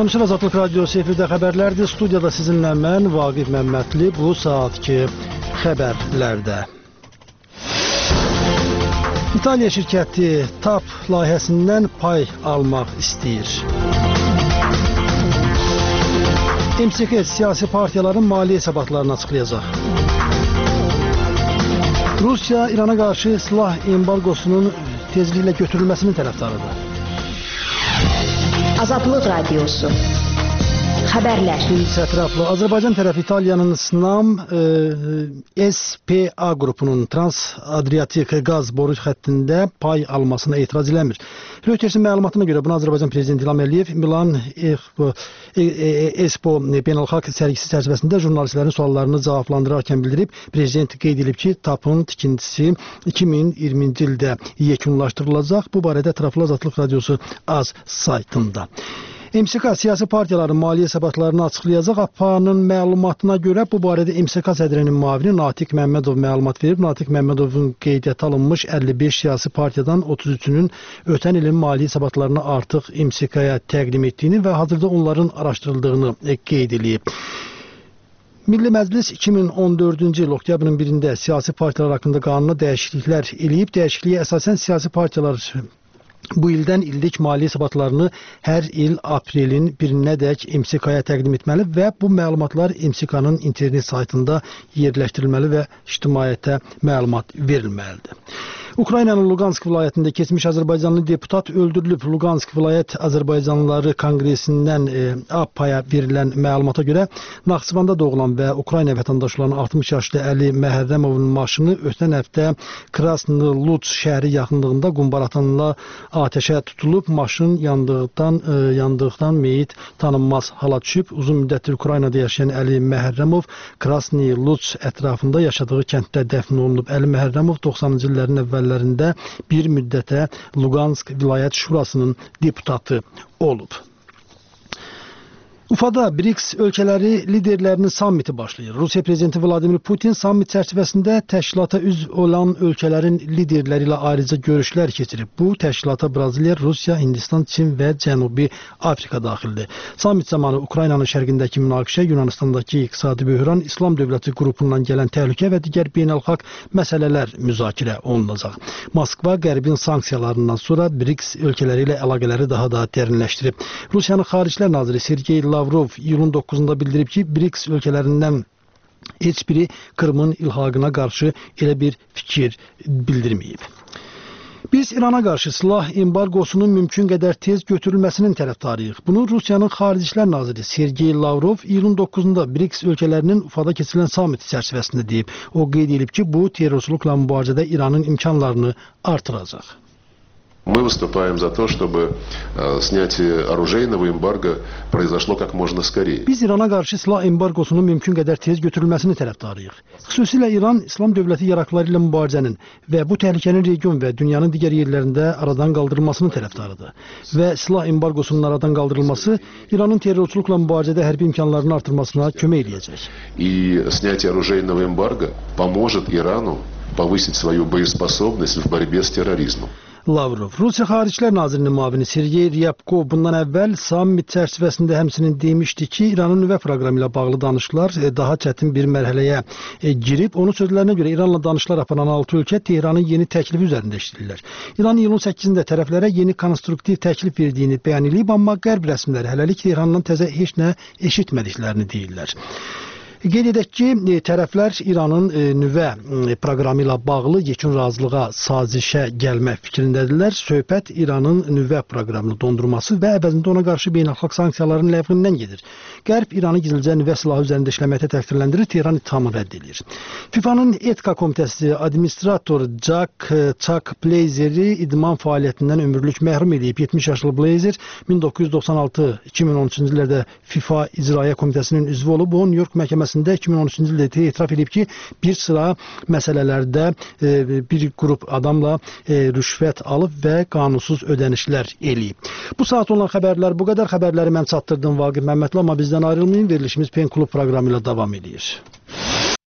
Tamaşaçılar Azadlıq Radiosu efirdə xəbərlərdir. Studiyada sizinlə mən Vaqif Məmmədli. Bu saatki xəbərlərdə. İtaliya şirkəti TAP layihəsindən pay almaq istəyir. MSK siyasi partiyaların maliyyə hesabatlarını açıqlayacaq. Rusiya İrana qarşı silah embargosunun tezliklə götürülməsinin tərəfdarıdır. Azadlıq Radiosu xəbərlər. Sətraflı Azərbaycan tərəfi İtaliyanın Snam SPA qrupunun Trans-Adriatik qaz boru xəttində pay almasına etiraz eləmir. Reutersin məlumatına görə bunu Azərbaycan Prezidenti İlham Əliyev Milan Expo beynəlxalq sərgisi çərçivəsində jurnalistlərin suallarını cavablandırarkən bildirib. Prezident qeyd edib ki, TAP-ın tikintisi 2020-ci ildə yekunlaşdırılacaq. Bu barədə Ətraflı Azadlıq Radiosu AZ saytında. MSK siyasi partiyaların maliyyə hesabatlarını açıqlayacaq. APA-nın məlumatına görə bu barədə MSK sədrinin müavini Natiq Məmmədov məlumat verib. Natiq Məmmədovun qeydiyyata alınmış 55 siyasi partiyadan 33-ünün ötən ilin maliyyə hesabatlarını artıq MSK-ya təqdim etdiyini və hazırda onların araşdırıldığını qeyd edib. Milli Məclis 2014-cü il oktyabrın 1-də siyasi partiyalar haqqında qanuna dəyişikliklər eləyib. Dəyişikliyə əsasən siyasi partiyalar bu ildən illik maliyyə hesabatlarını hər il aprelin 1-nədək MSK-ya təqdim etməli və bu məlumatlar MSK-nın internet saytında yerləşdirilməli və ictimaiyyətə məlumat verilməlidir. Ukraynanın Luqansk vilayətində keçmiş Azərbaycanlı deputat öldürülüb. Luqansk vilayət Azərbaycanlıları konqresindən APA-ya verilən məlumata görə Naxçıvanda doğulan və Ukrayna vətəndaşlarının 60 yaşlı Əli Məhərrəmovun maşını ötən həftə Krasny Luç şəhəri yaxınlığında qumbaratanla atəşə tutulub. Maşın yandıqdan meyit tanınmaz hala düşüb. Uzun müddətdir Ukraynada yaşayan Əli Məhərrəmov Krasny Luç ətrafında yaşadığı kənddə dəfn olunub. Əli Məhərrəmov 90-cı illərin əvvəllərində bir müddətə Luqansk vilayət şurasının deputatı olub. Ufada BRICS ölkələri liderlərinin sammiti başlayır. Rusiya prezidenti Vladimir Putin sammit çərçivəsində təşkilata üzv olan ölkələrin liderləri ilə ayrıca görüşlər keçirib. Bu təşkilata Braziliya, Rusiya, Hindistan, Çin və Cənubi Afrika daxildir. Sammit zamanı Ukraynanın şərqindəki münaqişə, Yunanistandakı iqtisadi böhran, İslam dövləti qrupundan gələn təhlükə və digər beynəlxalq məsələlər müzakirə olunacaq. Moskva qərbin sanksiyalarından sonra BRICS ölkələri ilə əlaqələri daha da dərinləşdirib. Rusiyanın Xariclər naziri Sergey Lavrov iyulun 9-da bildirib ki, BRICS ölkələrindən heç biri Krımın ilhaqına qarşı elə bir fikir bildirməyib. Biz İrana qarşı silah embargosunun mümkün qədər tez götürülməsinin tərəfdarıyıq. Bunu Rusiyanın Xariclər naziri Sergey Lavrov iyulun 9-da BRICS ölkələrinin Ufada keçirilən sammiti çərçivəsində deyib. O qeyd edib ki, bu terrorçuluqla mübarizədə İranın imkanlarını artıracaq. Мы выступаем за то, чтобы снятие оружейного эмбарго произошло как можно скорее. Biz İrana qarşı silah embargosunun mümkün qədər tez götürülməsini tərəfdarıyıq. Xüsusilə İran İslam dövləti yaraqları ilə mübarizənin və bu təhlükənin region və dünyanın digər yerlərində aradan qaldırılmasının tərəfdarıdır. Və silah embargosunun aradan qaldırılması İranın terrorçuluqla mübarizədə hərbi imkanlarını artırmasına kömək edəcək. И снятие оружейного эмбарго поможет Ирану повысить свою боеспособность в борьбе с терроризмом. Lavrov. Rusiya Xariclər Nazirinin müavini Sergey Ryabkov bundan əvvəl sammit çərçivəsində həmçinin demişdi ki, İranın nüvə proqramı ilə bağlı danışıqlar daha çətin bir mərhələyə girib. Onun sözlərinə görə İranla danışıqlar aparan 6 ölkə Tehranın yeni təklifi üzərində işləyirlər. İran iyulun 8-də tərəflərə yeni konstruktiv təklif verdiyini bəyan edib, amma qərb rəsmiləri hələlik Tehrandan təzə heç nə eşitmədiklərini deyirlər. Qeyd edək ki, tərəflər İranın nüvə proqramı ilə bağlı yekun razılığa, sazişə gəlmə fikrindədirlər. Söhbət İranın nüvə proqramını dondurması və əvəzində ona qarşı beynəlxalq sanksiyaların ləğvindən gedir. Qərb İranı gizlicə nüvə silahı üzərində işləməkdə təqsirləndirir, Tehran ittihamı rədd edir. FIFA'nın Etika Komitəsi administrator Chuck Blazeri idman fəaliyyətindən ömürlük məhrum edib. 70 yaşlı Blazer 1996-2013-cü illərdə FIFA İcraiyyə Komitəsinin üzvü olub. O, New York məhkəməsində 2013-cü ildə etiraf edib ki, bir sıra məsələlərdə bir qrup adamla rüşvət alıb və qanunsuz ödənişlər eləyib. Bu saat olan xəbərlər bu qədər. Xəbərləri mən çatdırdım Vaqif Məmmədli, amma bizdən ayrılmayın. Verilişimiz Pen Klub proqramı ilə davam edir.